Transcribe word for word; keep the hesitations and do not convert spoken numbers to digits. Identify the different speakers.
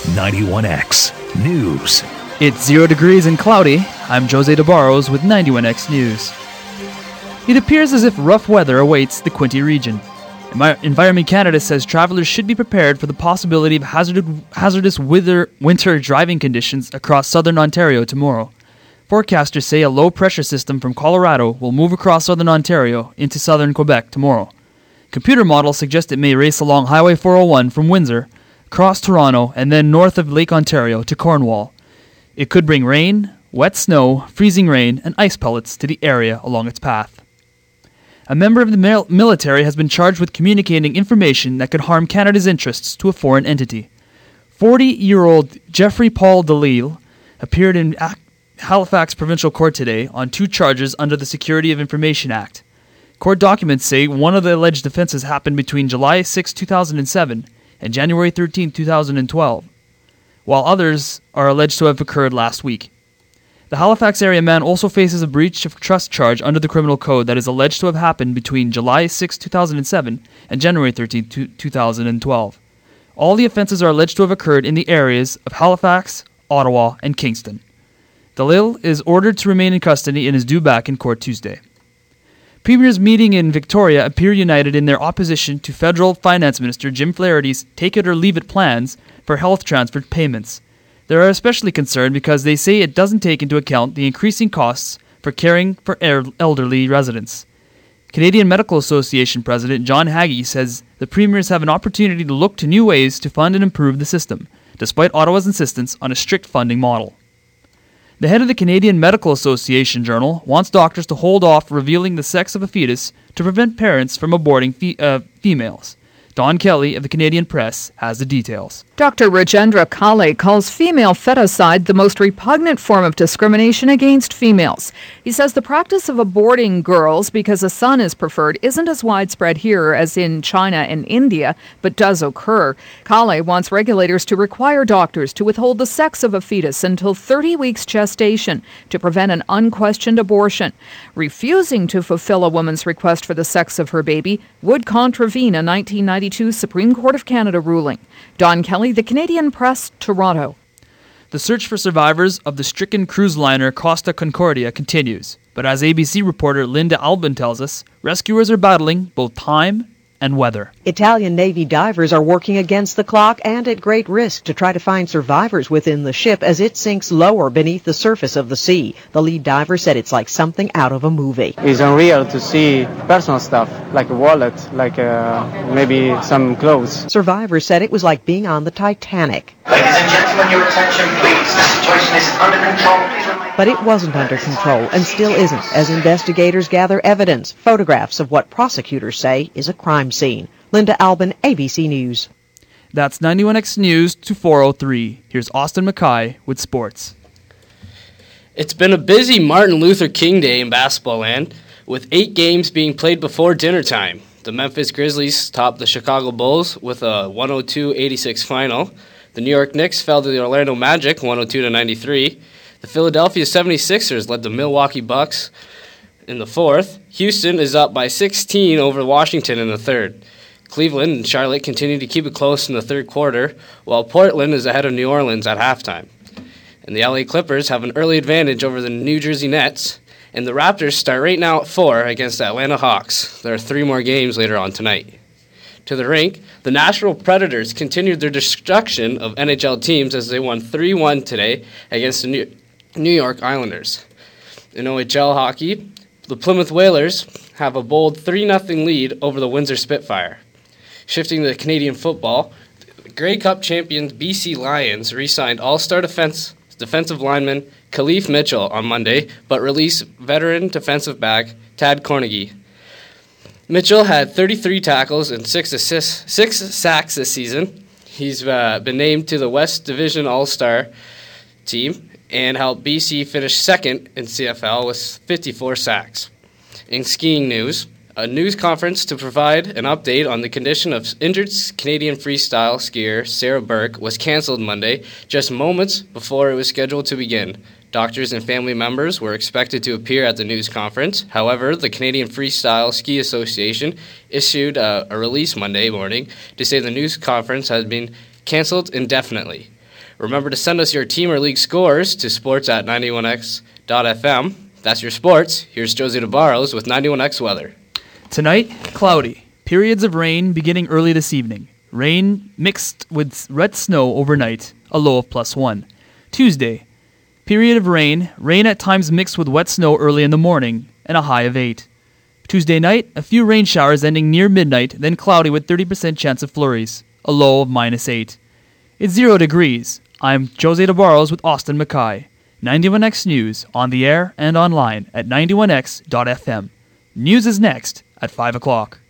Speaker 1: ninety-one X News.
Speaker 2: It's zero degrees and cloudy. I'm Jose DeBarros with ninety-one X News. It appears as if rough weather awaits the Quinte region. Environment Canada says travelers should be prepared for the possibility of hazardous, hazardous wither, winter driving conditions across southern Ontario tomorrow. Forecasters say a low-pressure system from Colorado will move across southern Ontario into southern Quebec tomorrow. Computer models suggest it may race along Highway four oh one from Windsor, across Toronto, and then north of Lake Ontario to Cornwall. It could bring rain, wet snow, freezing rain, and ice pellets to the area along its path. A member of the mil- military has been charged with communicating information that could harm Canada's interests to a foreign entity. forty-year-old Jeffrey Paul Delisle appeared in Ac- Halifax Provincial Court today on two charges under the Security of Information Act. Court documents say one of the alleged offenses happened between July sixth, two thousand seven and January thirteenth, two thousand twelve, while others are alleged to have occurred last week. The Halifax area man also faces a breach of trust charge under the criminal code that is alleged to have happened between July sixth, two thousand seven and January thirteenth, two thousand twelve. All the offenses are alleged to have occurred in the areas of Halifax, Ottawa, and Kingston. Delisle is ordered to remain in custody and is due back in court Tuesday. Premiers meeting in Victoria appear united in their opposition to Federal Finance Minister Jim Flaherty's take-it-or-leave-it plans for health transfer payments. They are especially concerned because they say it doesn't take into account the increasing costs for caring for elderly residents. Canadian Medical Association President John Haggie says the premiers have an opportunity to look to new ways to fund and improve the system, despite Ottawa's insistence on a strict funding model. The head of the Canadian Medical Association Journal wants doctors to hold off revealing the sex of a fetus to prevent parents from aborting fe- uh, females. Don Kelly of the Canadian Press has the details.
Speaker 3: Doctor Rajendra Kale calls female feticide the most repugnant form of discrimination against females. He says the practice of aborting girls because a son is preferred isn't as widespread here as in China and India, but does occur. Kale wants regulators to require doctors to withhold the sex of a fetus until thirty weeks gestation to prevent an unquestioned abortion. Refusing to fulfill a woman's request for the sex of her baby would contravene a nineteen ninety-two Supreme Court of Canada ruling. Don Kelly, The Canadian Press, Toronto.
Speaker 2: The search for survivors of the stricken cruise liner Costa Concordia continues, but as A B C reporter Linda Albin tells us, rescuers are battling both time and weather.
Speaker 4: Italian Navy divers are working against the clock and at great risk to try to find survivors within the ship as it sinks lower beneath the surface of the sea. The lead diver said it's like something out of a movie.
Speaker 5: It's unreal to see personal stuff, like a wallet, like uh, maybe some clothes.
Speaker 4: Survivors said it was like being on the Titanic.
Speaker 6: Ladies and gentlemen, your attention please. The situation is under control. Please remain.
Speaker 4: But it wasn't under control and still isn't as investigators gather evidence, photographs of what prosecutors say is a crime scene. Linda Albin, A B C News.
Speaker 2: That's ninety-one X News to four oh three. Here's Austin Mackay with sports.
Speaker 7: It's been a busy Martin Luther King Day in basketball land, with eight games being played before dinner time. The Memphis Grizzlies topped the Chicago Bulls with a one oh two eighty-six final. The New York Knicks fell to the Orlando Magic one oh two to ninety-three. The Philadelphia seventy-sixers led the Milwaukee Bucks in the fourth. Houston is up by sixteen over Washington in the third. Cleveland and Charlotte continue to keep it close in the third quarter, while Portland is ahead of New Orleans at halftime. And the L A Clippers have an early advantage over the New Jersey Nets, and the Raptors start right now at four against the Atlanta Hawks. There are three more games later on tonight. To the rink, the Nashville Predators continued their destruction of N H L teams as they won three one today against the New New York Islanders. In O H L hockey, the Plymouth Whalers have a bold three nothing lead over the Windsor Spitfire. Shifting to Canadian football, the Grey Cup champions B C Lions re-signed all-star defense, defensive lineman Khalif Mitchell on Monday, but released veteran defensive back Tad Cornegie. Mitchell had thirty-three tackles and six assists, six sacks this season. He's uh, been named to the West Division All-Star team and helped B C finish second in C F L with fifty-four sacks. In skiing news, a news conference to provide an update on the condition of injured Canadian freestyle skier Sarah Burke was canceled Monday, just moments before it was scheduled to begin. Doctors and family members were expected to appear at the news conference. However, the Canadian Freestyle Ski Association issued a, a release Monday morning to say the news conference has been canceled indefinitely. Remember to send us your team or league scores to sports at ninety-one x dot f m. That's your sports. Here's Josie DeBarros with ninety-one X weather.
Speaker 2: Tonight, cloudy. Periods of rain beginning early this evening. Rain mixed with wet snow overnight, a low of plus one. Tuesday, period of rain. Rain at times mixed with wet snow early in the morning, and a high of eight. Tuesday night, a few rain showers ending near midnight, then cloudy with thirty percent chance of flurries, a low of minus eight. It's zero degrees. I'm Jose DeBarros with Austin Mackay. ninety-one X News, on the air and online at ninety-one x dot f m. News is next at five o'clock.